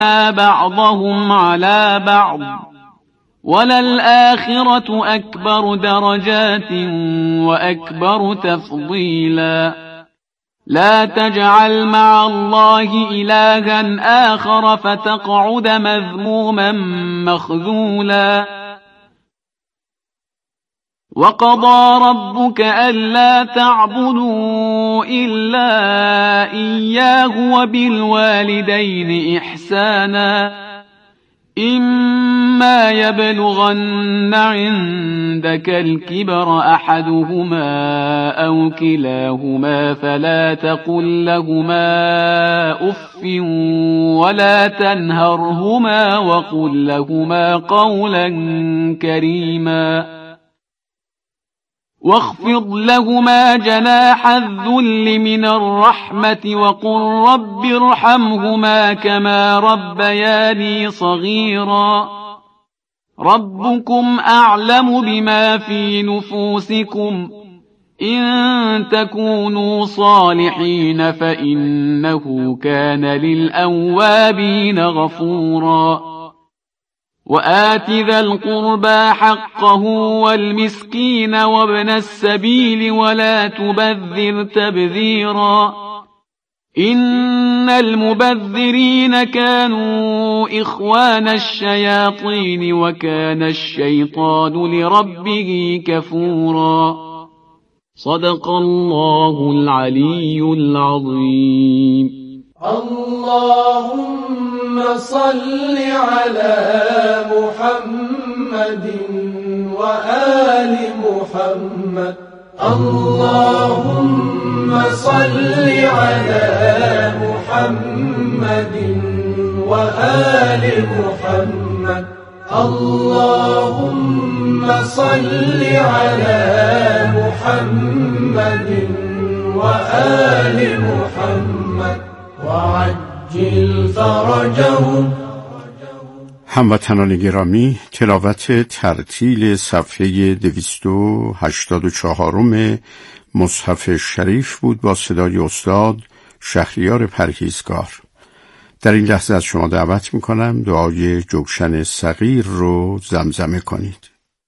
بعضهم على بعض وللآخرة أكبر درجات وأكبر تفضيلا لا تجعل مع الله إلها آخر فتقعد مذموما مخذولا وقضى ربك ألا تعبدوا إلا إياه وبالوالدين إحسانا إما يبلغن عندك الكبر أحدهما أو كلاهما فلا تقل لهما أف ولا تنهرهما وقل لهما قولا كريما واخفض لهما جناح الذل من الرحمة وقل رب ارحمهما كما ربياني صغيرا ربكم أعلم بما في نفوسكم إن تكونوا صالحين فإنه كان للأوابين غفورا وآت ذا القربى حقه والمسكين وابن السبيل ولا تبذر تبذيرا إن المبذرين كانوا إخوان الشياطين وكان الشيطان لربه كفورا صدق الله العلي العظيم اللهم صل على محمد وآل محمد اللهم صل على محمد وآل محمد اللهم صل على محمد وآل محمد وعجل فرجهم. هموطنان گرامی، تلاوت ترتیل صفحه 284 مصحف شریف بود با صدای استاد شهریار پرهیزگار. در این لحظه از شما دعوت میکنم دعای جوشن صغیر رو زمزمه کنید.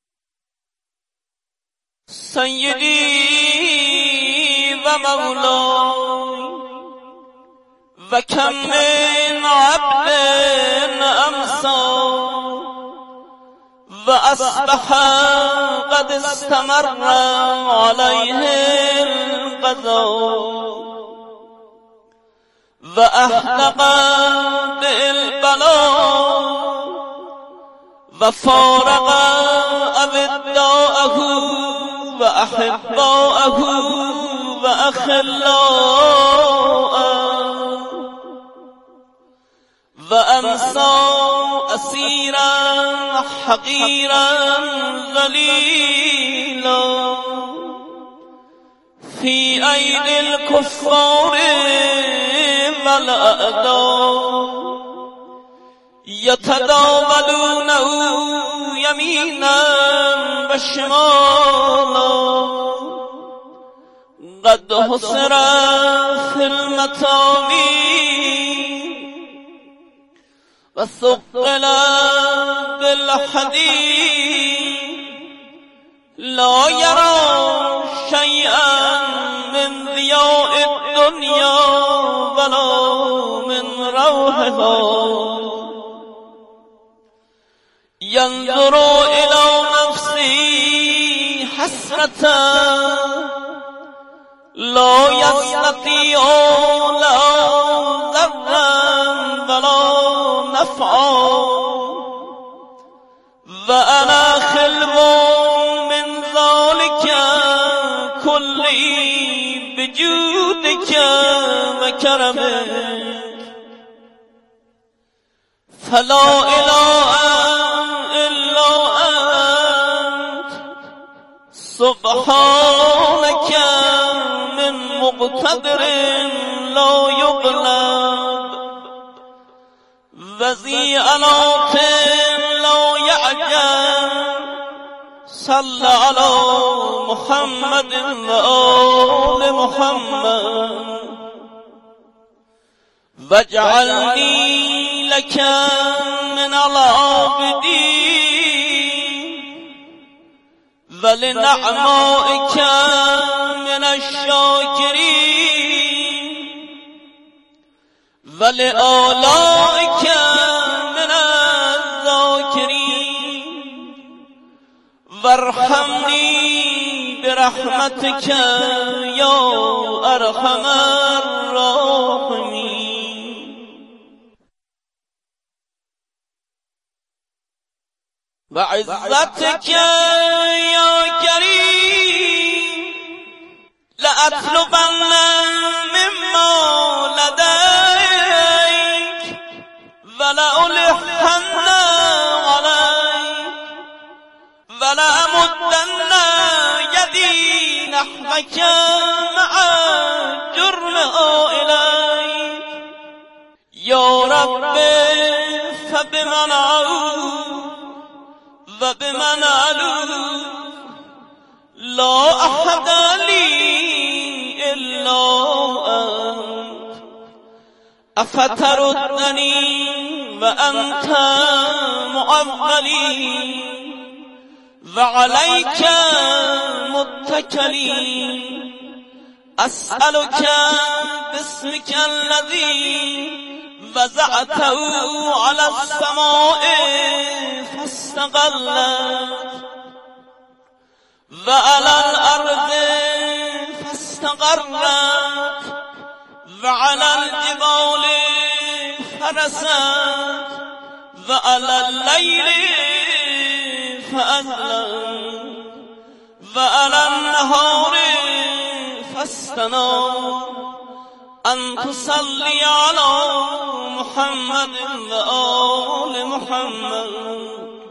سیدی و مولای و کم من عبد امسا و اصبح قد استمر علیه القضا و احلق بالبلا و فارق ابداءه و احباءه و اخلاءه و امسا اسیرا حقیرا ذلیلا فی ایدی الکفار والاعداء یتداولونه یمینا و شمالا قد حصر فی المتاوی و ثقل بالحديد لا يرى شيئا من ضياء الدنيا ولا من روحها ينظر إلى نفسه حسرة لا يستطيع لا ذرا ولا نفعا وأنا خلو من ذلك كلي بجودك وكرمك فلا إله إلا أنت سبحانك من مقتدر لا يغلب وذي آلات لا يعجب صل على محمد وآل محمد واجعلني لك من العابدين ولنعمائك من الشاكرين ولآلائك من الذاكرين وارحمني برحمتك يا أرحم الراحمين. وعزتك يا كريم لأطلبن مما لديك ولألحن عليك ولأمدن يدي نحوك مع جرم إليك يا رب فبمن أعوذ وبمن ألوذ لا أحد لي إلا أنت أفتردني وأنت معولي وعليك متكلي أسألك باسمك الذي وزعته على السماء فاستقلت وعلى الأرض فاستقرت وعلى الجبال فرست وعلى الليل فأظلم وعلى النهار فاستنار أن تصلي على محمد وآل محمد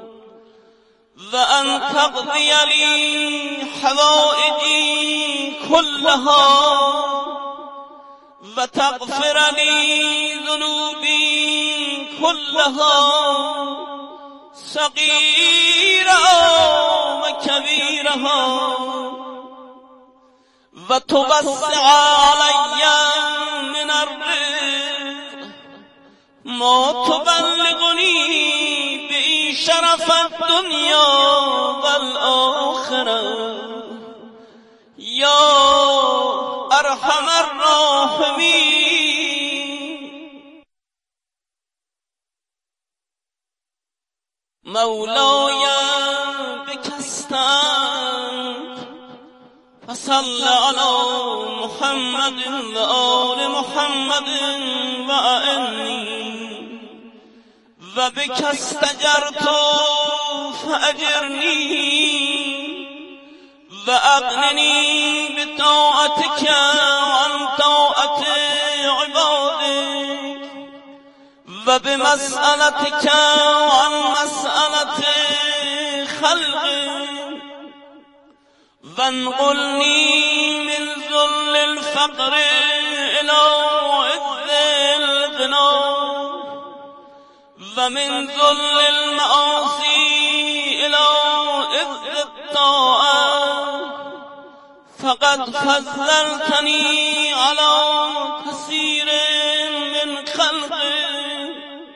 وأن تقضي لي حوائجي كلها وتغفر لي ذنوبي كلها صغيرها وكبيرها وتوسع علي من الرزق ما تبلغني به شرف الدنيا والآخرة يا أرحم الراحمين. مولاي بك استعنت فصل على محمد وآل محمد وأعني وبك استجرت فأجرني وأغنني بطاعتك عن طاعة عبادك وبمسألتك عن مسألة خلقك وانقلني من ذل الفقر إلى عز الغنى ومن ذل المعاصي إلى عز الطاعة فقد فضلتني على كثير من خلقك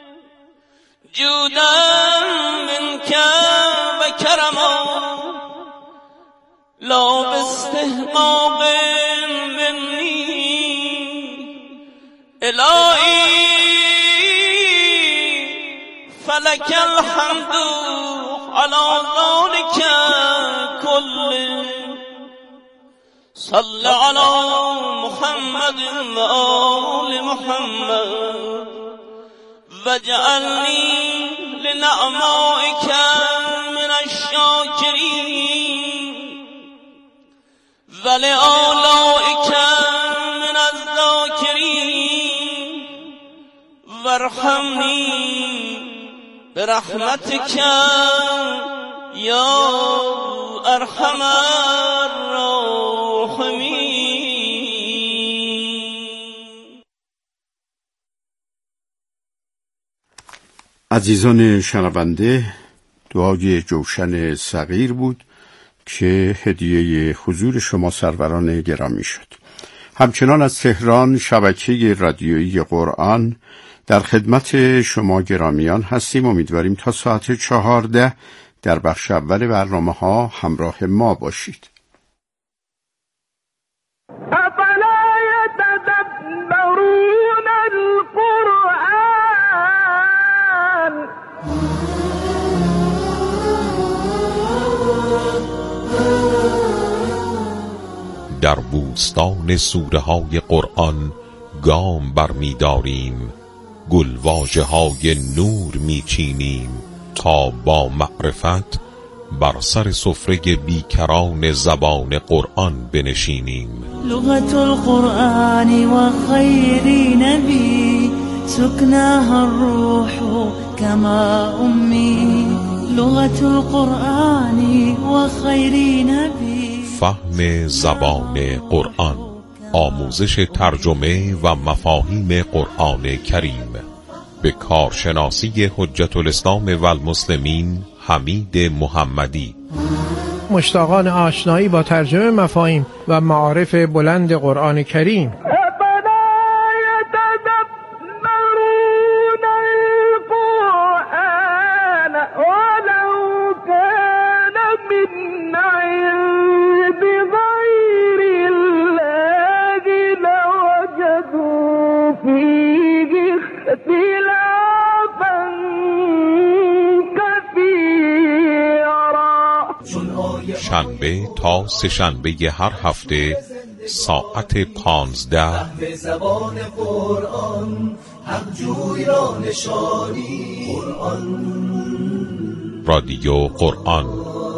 جودا منك وكرما لا باستحقاق مني إلهي فلك الحمد على ذلك كله. صل على محمد وآل محمد واجعلني لنعمائك من الشاكرين ولآلائك من الذاكرين وارحمني برحمتك يا أرحم الراحمين. عزیزان شنونده، دعای جوشن صغیر بود که هدیه حضور شما سروران گرامی شد. همچنان از تهران شبکه رادیویی قرآن در خدمت شما گرامیان هستیم. امیدواریم تا ساعت 14 در بخش اول برنامه ها همراه ما باشید. افلا یتدبرون القرآن در بوستان سوره های قرآن گام برمی‌داریم، گلواژه های نور میچینیم تا با معرفت بر سر سفره بیکران زبان قرآن بنشینیم. لغت القرآن و خیر نبی سکناها الروح کما امی. لغت القرآن و خیر نبی، فهم زبان قرآن، آموزش ترجمه و مفاهیم قرآن کریم به کارشناسی حجت الاسلام و المسلمین حمید محمدی. مشتاقان آشنایی با ترجمه مفاهیم و معارف بلند قرآن کریم. شنبه تا سه شنبه هر هفته ساعت 15 زبان قرآن حق جوی را نشانی قرآن. رادیو قرآن.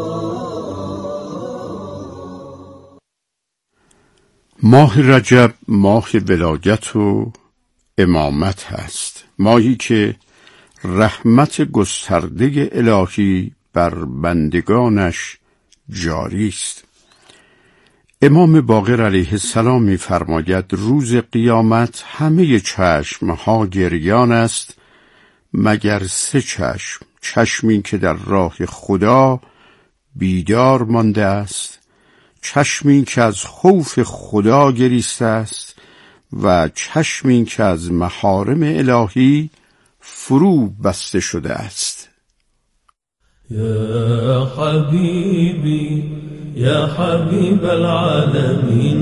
ماه رجب ماه ولایت و امامت هست، ماهی که رحمت گسترده الهی بر بندگانش جاری است. امام باقر علیه السلام می‌فرماید روز قیامت همه چشم‌ها گریان است مگر سه چشم، چشمی که در راه خدا بیدار مانده است، چشمی که از خوف خدا گریسته است و چشمی که از محارم الهی فرو بسته شده است. يا حبيبي يا حبيب العالمين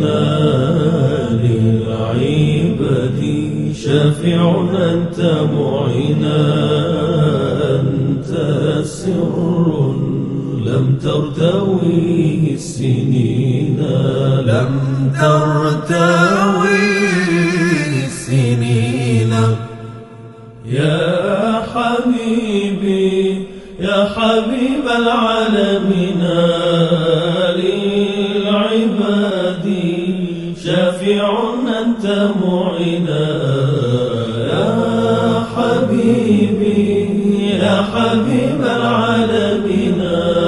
للعباد شافع أنت معينا أنت سر لم ترتويه السنين لم ترتويه السنين يا حبيبي يا حبيب العالمين للعباد شافع أنت معينا يا حبيبي يا حبيب العالمين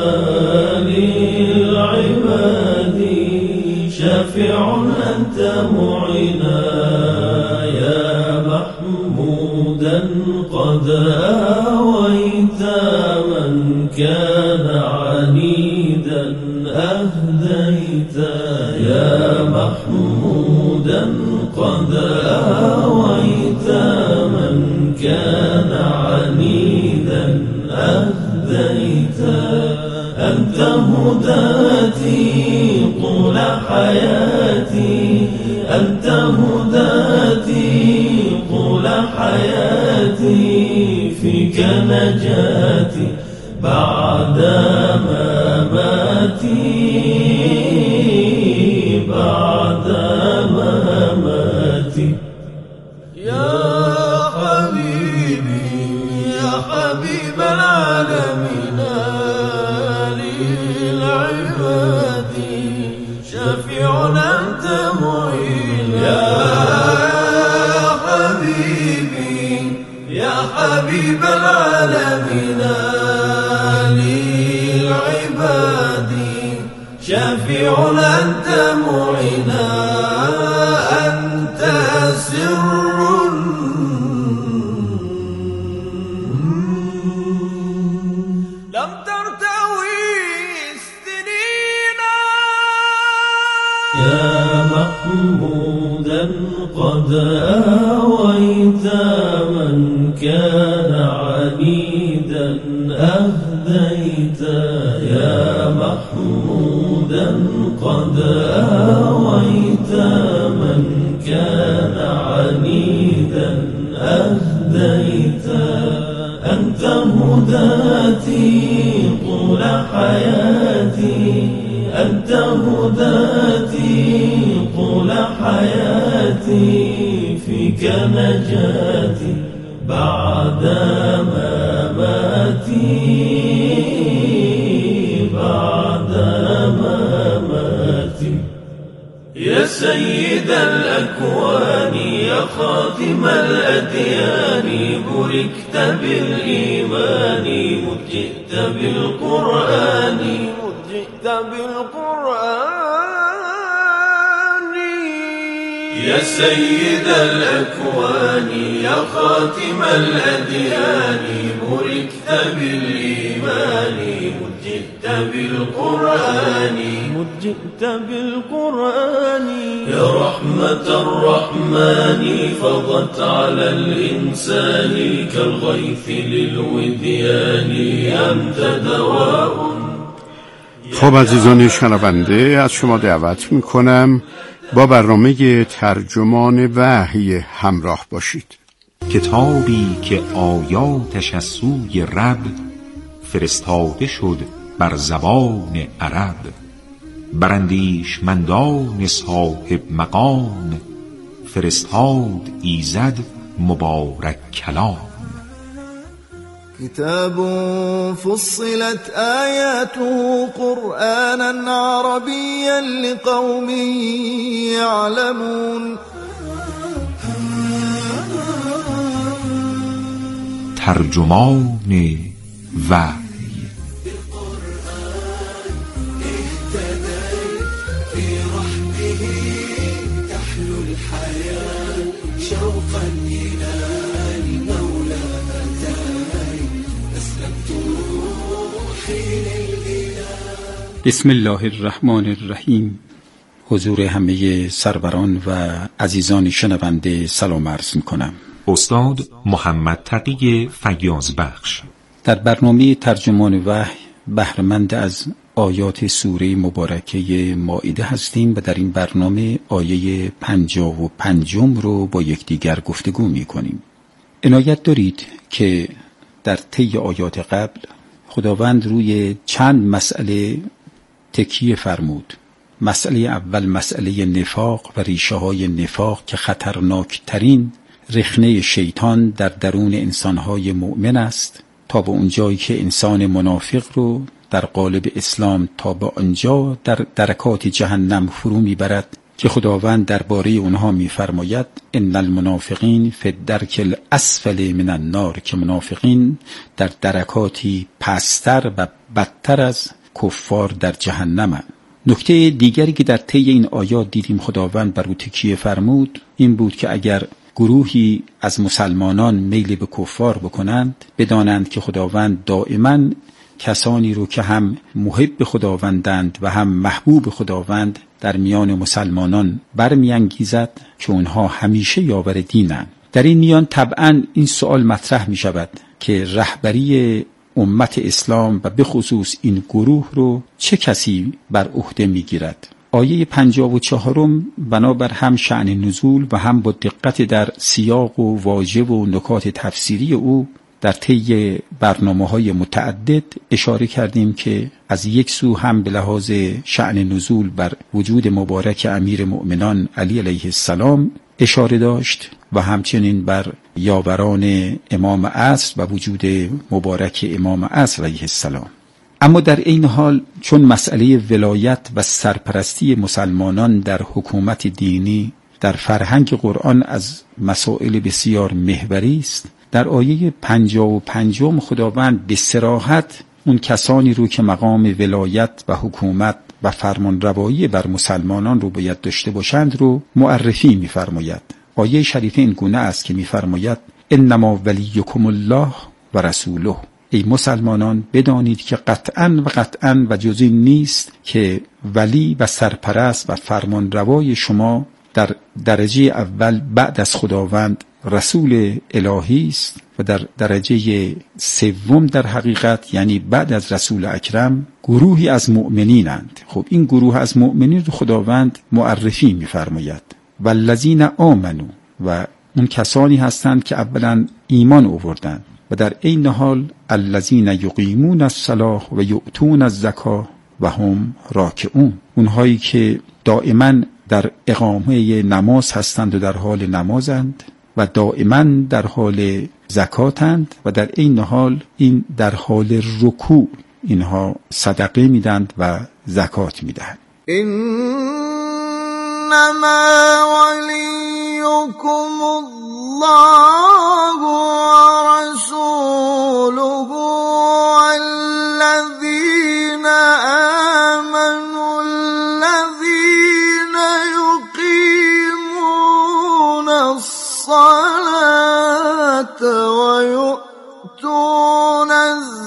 للعباد شافع أنت معينا يا محمودا قد آويت من كان عنيدا أهديت يا محمودا قد آويت من كان عنيدا أهديت أنت هداتي طول حياتي أنت هداتي طول حياتي فيك نجاتي بعد مماتي بعد مماتي يا حبيبي يا حبيب العالمين للعباد شفيع أنت معين يا حبيبي يا حبيب العالمين للعباد شفيع أنت معين أنت سر لم ترتوي السنين يا محمودا قد آويت من كان عنيدا أهديت يا محمودا قد آويت من كان عنيدا أهديت أنت هداتي طول حياتي أنت هداتي طول حياتي فيك نجاتي بعد مماتي بعد مماتي يا سيد الأكوان يا خاتم الأديان بركت بالإيمان مجئت بالقرآن مجئت بالقرآن يا سيد الأكوان يا خاتم الأديان بركت بالإيمان مجئت بالقرآن مجئت بالقرآن يا رحمة الرحمن فضت على الإنسان كالغيث للوديان أنت دواء. خب عزیزان شنونده، از شما دعوت میکنم با برنامه ترجمان وحی همراه باشید. کتابی که آیاتش از سوی رب فرستاده شد بر زبان عرب، بر اندیشمندان صاحب مقام فرستاد ایزد مبارک کلام. كتاب فصلت آياته قرآنا عربيا لقوم يعلمون. ترجمان وحی. بسم الله الرحمن الرحیم. حضور همه سروران و عزیزان شنونده سلام عرض می‌کنم. استاد محمد تقی فیاض بخش در برنامه ترجمان وحی بهره‌مند از آیات سوره مبارکه مائده هستیم و در این برنامه آیه 55 رو با یکدیگر گفتگو می‌کنیم. عنایت دارید که در طی آیات قبل خداوند روی چند مسئله تکیه فرمود. مسئله اول مسئله نفاق و ریشه های نفاق که خطرناکترین رخنه شیطان در درون انسانهای مؤمن است، تا به اونجایی که انسان منافق رو در قالب اسلام تا به آنجا در درکات جهنم فرو میبرد که خداوند درباره اونها میفرماید ان المنافقین فی الدرک الاسفل من النار، که منافقین در درکاتی پستر و بدتر از کفار در جهنم. نکته دیگری که در طی این آیات دیدیم خداوند بر او تکیه فرمود این بود که اگر گروهی از مسلمانان میل به کفار بکنند، بدانند که خداوند دائما کسانی رو که هم محب خداوندند و هم محبوب خداوند در میان مسلمانان برمیانگیزد که اونها همیشه یاور دینند. در این میان طبعا این سوال مطرح می شود که رهبری امت اسلام و به خصوص این گروه رو چه کسی بر عهده می گیرد؟ آیه 54 بنابر هم شأن نزول و هم با دقت در سیاق و واژه و نکات تفسیری او در طی برنامه‌های متعدد اشاره کردیم که از یک سو هم به لحاظ شأن نزول بر وجود مبارک امیر مؤمنان علی علیه السلام اشاره داشت و همچنین بر یاوران امام عصر و وجود مبارک امام عصر علیه السلام. اما در این حال چون مسئله ولایت و سرپرستی مسلمانان در حکومت دینی در فرهنگ قرآن از مسائل بسیار محوری است، در آیه 55 خداوند به صراحت اون کسانی رو که مقام ولایت و حکومت و فرمانروایی بر مسلمانان رو باید داشته باشند رو معرفی می‌فرماید. آیه شریفه این گونه است که می‌فرماید انما ولیکم الله و رسوله، ای مسلمانان بدانید که قطعاً و جز این نیست که ولی و سرپرست و فرمانروای شما در درجه اول بعد از خداوند رسول الهی است و در درجه سوم در حقیقت، یعنی بعد از رسول اکرم، گروهی از مؤمنینند. خب این گروه از مؤمنین رو خداوند معرفی می‌فرماید والذین آمنوا، و اون کسانی هستند که اولا ایمان آوردند و در عین حال الذین یقیمون الصلاة و یؤتون الزکاة و هم راکعون، اونهایی که دائما در اقامه نماز هستند و در حال نمازند و دائما در حال زکاتند و در عین حال این در حال رکوع اینها صدقه میدند و زکات میدهند. انما ولیکم الله و رسوله والذین آمنوا الذین یقیمون الصلاة و یؤتون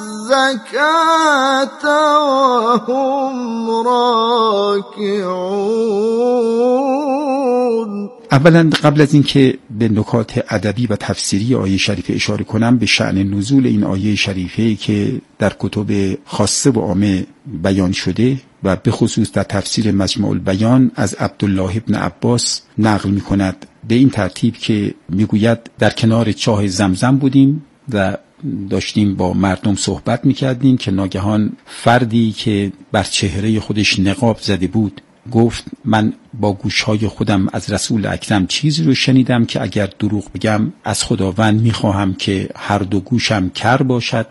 الزکاة و هم راکعون. اولا قبل از اینکه به نکات ادبی و تفسیری آیه شریفه اشاره کنم، به شأن نزول این آیه شریفه که در کتب خاصه و عامه بیان شده و به خصوص در تفسیر مجمع البیان از عبدالله ابن عباس نقل می کند به این ترتیب که میگوید در کنار چاه زمزم بودیم و داشتیم با مردم صحبت میکردیم که ناگهان فردی که بر چهره خودش نقاب زده بود گفت من با گوشهای خودم از رسول اکرم چیزی رو شنیدم که اگر دروغ بگم از خداوند میخواهم که هر دو گوشم کر باشد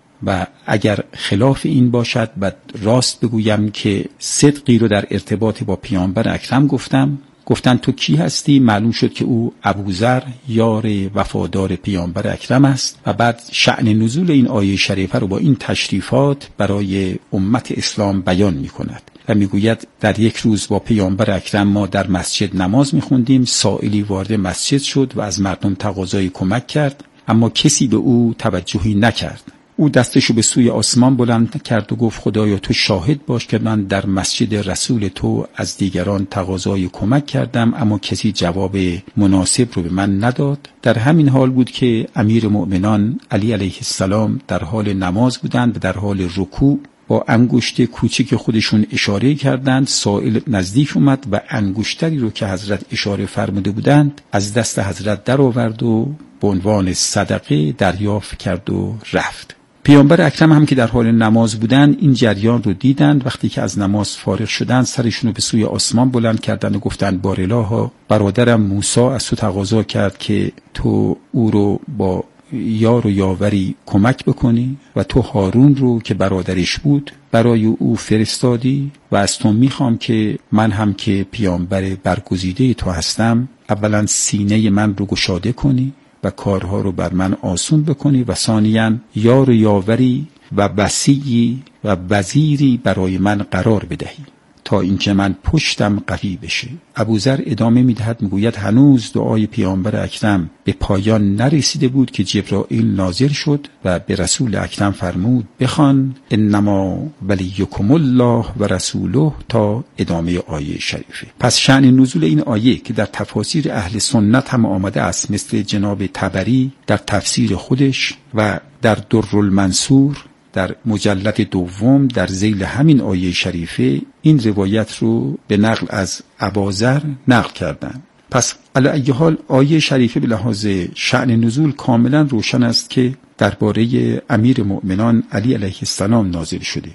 و اگر خلاف این باشد و راست بگویم که صدقی رو در ارتباط با پیامبر اکرم گفتم. گفتن تو کی هستی؟ معلوم شد که او ابوذر یار وفادار پیامبر اکرم است و بعد شأن نزول این آیه شریفه رو با این تشریفات برای امت اسلام بیان می کند و می گوید در یک روز با پیامبر اکرم ما در مسجد نماز می خوندیم، سائلی وارد مسجد شد و از مردم تقاضای کمک کرد، اما کسی به او توجهی نکرد. او دستشو به سوی آسمان بلند کرد و گفت خدایا تو شاهد باش که من در مسجد رسول تو از دیگران تقاضای کمک کردم اما کسی جواب مناسب رو به من نداد. در همین حال بود که امیر مؤمنان علی علیه السلام در حال نماز بودند و در حال رکوع با انگشت کوچک خودشون اشاره کردند. سائل نزدیک اومد و انگشتری رو که حضرت اشاره فرموده بودند از دست حضرت در آورد و به عنوان صدقه دریافت کرد و رفت. پیامبر اکرم هم که در حال نماز بودند این جریان رو دیدند. وقتی که از نماز فارغ شدند سرشون رو به سوی آسمان بلند کردند و گفتند بارالها برادرم موسی از تو تقاضا کرد که تو او رو با یار و یاوری کمک بکنی و تو هارون رو که برادرش بود برای او فرستادی و از تو میخوام که من هم که پیامبر برگزیده تو هستم اولا سینه من رو گشاده کنی و کارها رو بر من آسون بکنی و ثانیاً یار و یاوری و وصیی و وزیری برای من قرار بدهی تا اینکه من پشتم قوی بشه. ابوذر ادامه میدهد میگوید هنوز دعای پیامبر اکرم به پایان نرسیده بود که جبرائیل نازل شد و به رسول اکرم فرمود بخوان انما ولیکم الله و رسوله تا ادامه آیه شریفه. پس شأن نزول این آیه که در تفاسیر اهل سنت هم آمده است، مثل جناب طبری در تفسیر خودش و در درالمنصور در مجلد دوم در ذیل همین آیه شریفه این روایت رو به نقل از ابوذر نقل کردن. پس علی ای حال آیه شریفه به لحاظ شأن نزول کاملا روشن است که درباره امیر مؤمنان علی علیه السلام نازل شده.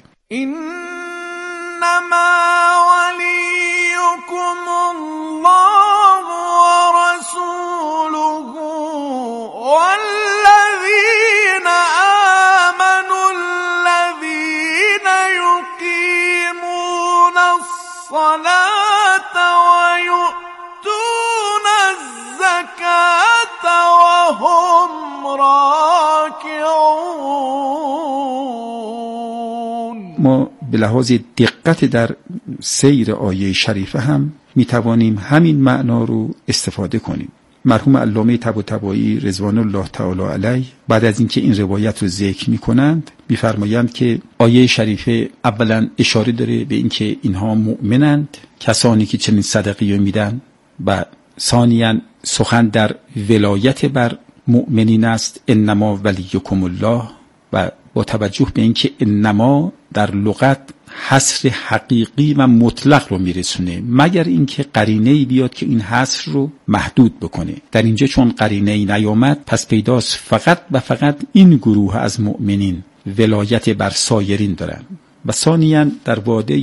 انما ولیکم الله و رسوله والذین آمنوا الذین یقیمون الصلاة و یؤتون الزکاة و هم راکعون. ما به لحاظ دقت در سیر آیه شریفه هم می توانیم همین معنا رو استفاده کنیم. مرحوم علامه طباطبایی رضوان الله تعالی علیه بعد از اینکه این روایت رو ذکر می کنند می‌فرمایند که آیه شریفه اولا اشاره داره به اینکه اینها مؤمنند، کسانی که چنین صدقه‌ای میدن، و ثانیاً سخن در ولایت بر مؤمنین است، انما ولیکم الله، و با توجه به اینکه انما در لغت حصر حقیقی و مطلق رو میرسونه، مگر اینکه قرینه‌ای بیاد که این حصر رو محدود بکنه. در اینجا چون قرینه‌ای نیامد، پس پیداست فقط و فقط این گروه از مؤمنین ولایت بر سایرین دارن. و ثانیاً در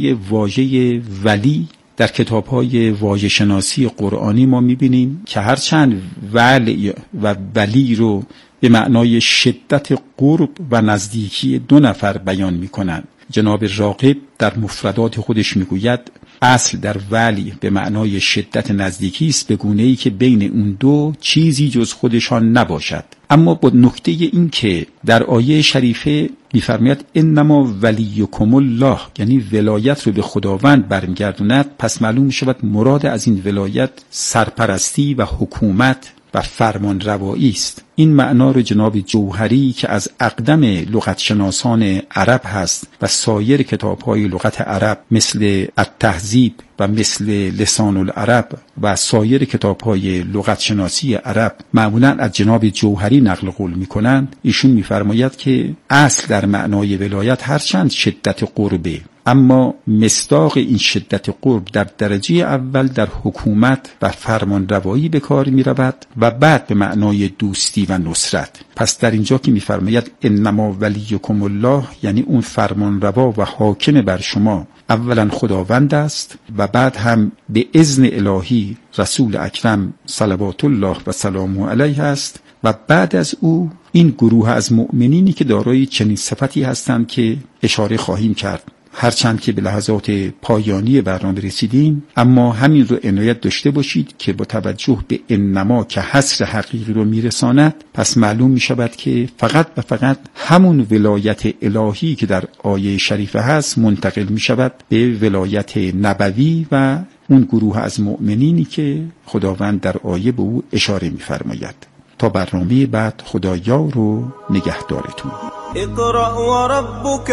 واژه ولی در کتاب‌های واژه شناسی قرآنی ما می‌بینیم که هرچند ولی و ولی رو به معنای شدت قرب و نزدیکی دو نفر بیان می‌کنند، جناب راغب در مفردات خودش میگوید اصل در ولی به معنای شدت نزدیکی است، به گونه‌ای که بین اون دو چیزی جز خودشان نباشد. اما با نکته این که در آیه شریفه می‌فرماید انما ولیکم الله، یعنی ولایت رو به خداوند برمیگردوند، پس معلوم شود مراد از این ولایت سرپرستی و حکومت و فرمان روایی است. این معنا رو جناب جوهری که از اقدم لغت شناسان عرب هست و سایر کتاب‌های لغت عرب مثل التهذیب و مثل لسان العرب و سایر کتاب‌های لغت شناسی عرب معمولاً از جناب جوهری نقل قول می‌کنند، ایشون می‌فرماید که اصل در معنای ولایت هرچند شدت قربه، اما مصداق این شدت قرب در درجه اول در حکومت و فرمان روایی به کار می رود و بعد به معنای دوستی و نصرت. پس در اینجا که می فرماید انما ولیکم الله، یعنی اون فرمان روا و حاکم بر شما اولا خداوند است و بعد هم به اذن الهی رسول اکرم صلوات الله و سلامه علیه است و بعد از او این گروه از مؤمنینی که دارای چنین صفتی هستند که اشاره خواهیم کرد. هرچند که به لحظات پایانی برنامه رسیدیم، اما همین رو عنایت داشته باشید که با توجه به انما که حصر حقیقی رو میرساند، پس معلوم می شود که فقط و فقط همون ولایت الهی که در آیه شریفه هست منتقل می شود به ولایت نبوی و اون گروه از مؤمنینی که خداوند در آیه به او اشاره می فرماید. تا برنامه بعد، خدایار و نگهدارتون. اقرأ وربك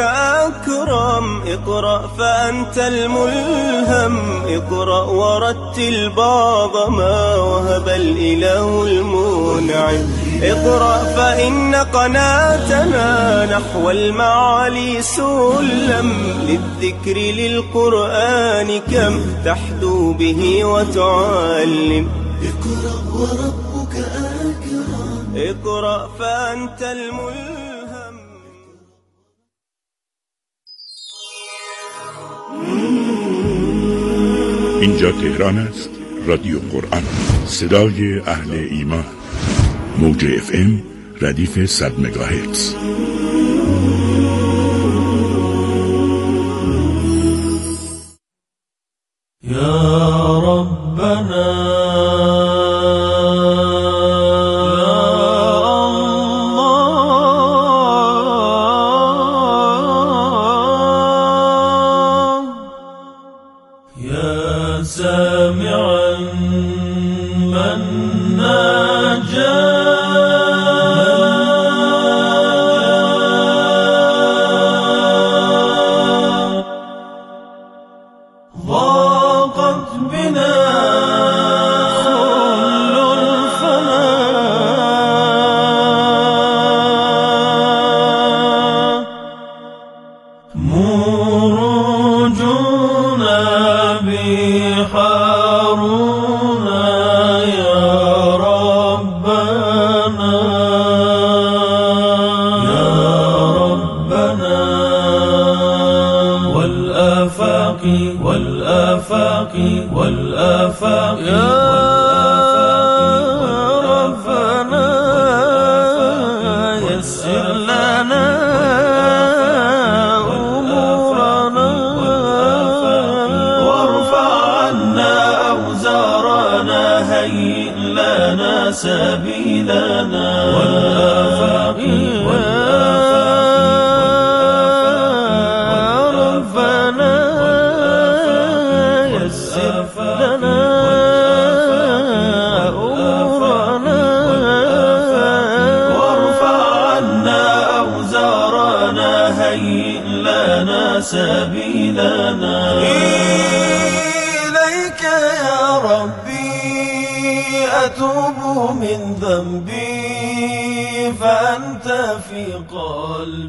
أكرم، اقرأ فأنت الملهم، اقرأ ورتل باب ما وهب الإله المنعم، اقرأ فإن قناتنا نحو المعالي سلم، للذكر للقرآن كم تحدو به وتعلم، اقرأ وربك أكرم، اقرأ فأنت الملهم. اینجا تهران است، رادیو قرآن، صدای اهل ایمان، موج FM ردیف 100 مگاهرتز. یا ربنا أتوب من ذنبي فأنت في قلبي